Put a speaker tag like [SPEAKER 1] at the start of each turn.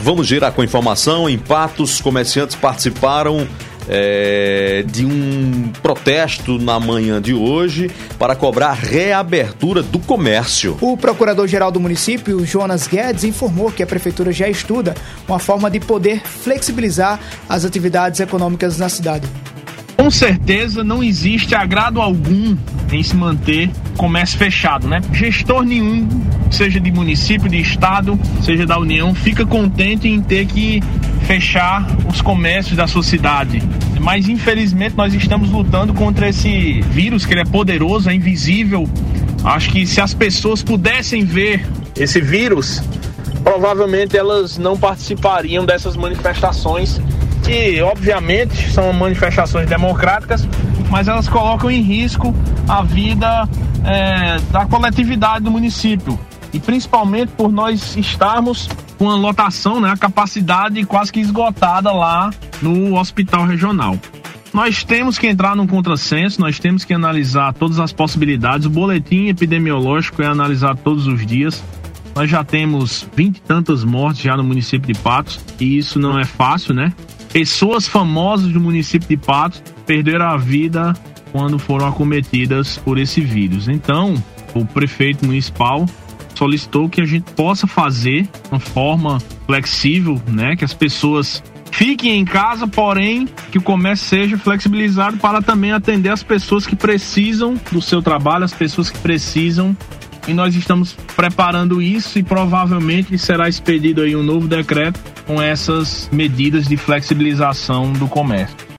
[SPEAKER 1] Vamos girar com informação. Em Patos, comerciantes participaram de um protesto na manhã de hoje para cobrar reabertura do comércio.
[SPEAKER 2] O procurador-geral do município, Jonas Guedes, informou que a prefeitura já estuda uma forma de poder flexibilizar as atividades econômicas na cidade.
[SPEAKER 3] Com certeza não existe agrado algum em se manter comércio fechado, né? Gestor nenhum, seja de município, de estado, seja da União, fica contente em ter que fechar os comércios da sua cidade. Mas infelizmente nós estamos lutando contra esse vírus, que ele é poderoso, é invisível. Acho que se as pessoas pudessem ver esse vírus, provavelmente elas não participariam dessas manifestações, que obviamente são manifestações democráticas, mas elas colocam em risco a vida da coletividade do município. E principalmente por nós estarmos com a lotação, né, a capacidade quase que esgotada lá no hospital regional. Nós temos que entrar num contrassenso, nós temos que analisar todas as possibilidades. O boletim epidemiológico é analisado todos os dias. Nós já temos 20 e tantas mortes já no município de Patos, e isso não é fácil, né? Pessoas famosas do município de Patos perderam a vida quando foram acometidas por esse vírus. Então, o prefeito municipal solicitou que a gente possa fazer uma forma flexível, né? Que as pessoas fiquem em casa, porém que o comércio seja flexibilizado para também atender as pessoas que precisam do seu trabalho, as pessoas que precisam. E nós estamos preparando isso e provavelmente será expedido aí um novo decreto com essas medidas de flexibilização do comércio.